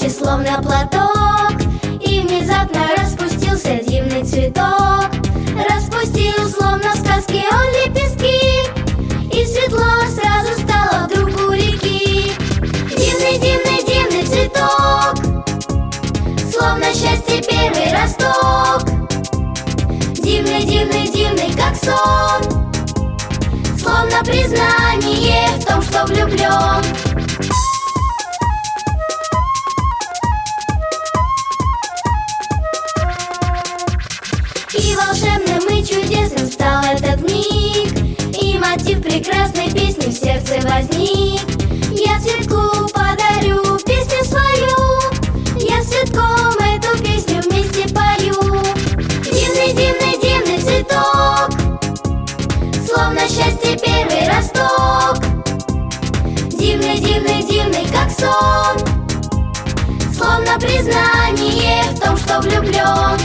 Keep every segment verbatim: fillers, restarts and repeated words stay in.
плечи, словно платок, и внезапно распустился дивный цветок. Распустил, словно в сказке, он лепестки, и светло сразу стало вдруг у реки. Дивный, дивный, дивный цветок, словно счастье первый росток. Дивный, дивный, дивный, как сон, словно признание в том, что влюблен. И волшебным, и чудесным стал этот миг, и мотив прекрасной песни в сердце возник. Я цветку подарю песню свою, я с цветком эту песню вместе пою. Дивный, дивный, дивный цветок, словно счастье первый росток. Дивный, дивный, дивный, как сон, словно признание в том, что влюблен.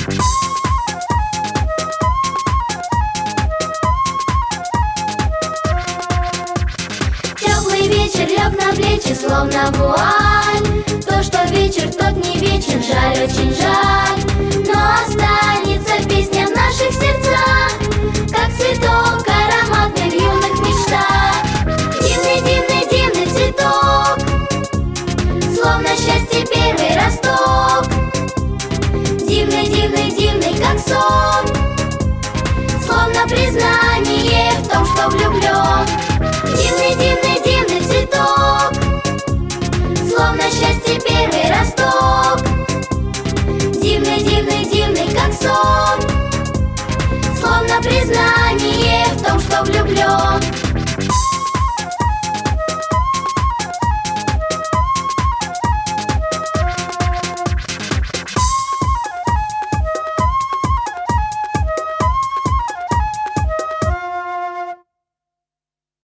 Теплый вечер лег на плечи, словно вуаль. То, что вечер, тот не вечен, жаль, очень жаль. Но останется песня в наших сердцах, как цветок ароматный в юных мечтах. Дивный, дивный, дивный цветок, словно счастье первый росток. Дивный, дивный, дивный, как сон, словно признание в том, что влюблен. Дивный, дивный, дивный цветок, словно счастье первый росток. Дивный, дивный, дивный, как сон, словно признание в том, что влюблен.